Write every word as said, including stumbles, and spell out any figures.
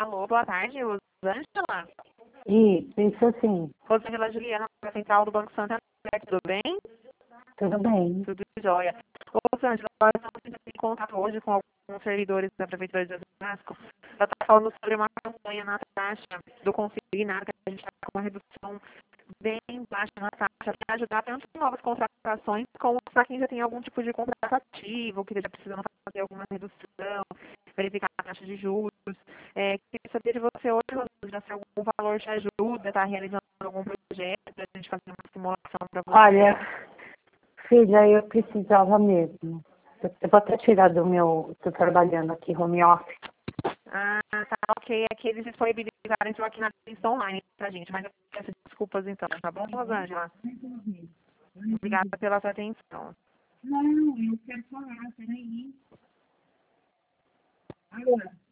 Alô, boa tarde, Rosângela. Isso, isso assim. Rosângela Juliana, da Central do Banco Santander, tudo bem? Tudo bem. Tudo jóia. Ô, Rosângela, nós estamos entrando em contato hoje com alguns servidores da Prefeitura de Osasco. Ela está falando sobre uma campanha na taxa do consignado, que a gente está com uma redução bem baixa na taxa, para ajudar tanto em novas contratações, como para quem já tem algum tipo de contrato ativo, que já precisam fazer alguma redução, verificar a taxa de juros. É, queria saber de você hoje, Rosângela, se algum valor te ajuda, está realizando algum projeto para a gente fazer uma simulação para você. Olha, filha, eu precisava mesmo. Eu eu vou até tirar do meu... Estou trabalhando aqui, home office. Ah, tá, ok. É que eles disponibilizaram isso aqui na lista online pra gente, mas eu peço desculpas então, tá bom, Rosângela? Obrigada pela sua atenção. Não, eu quero falar, peraí. Alô?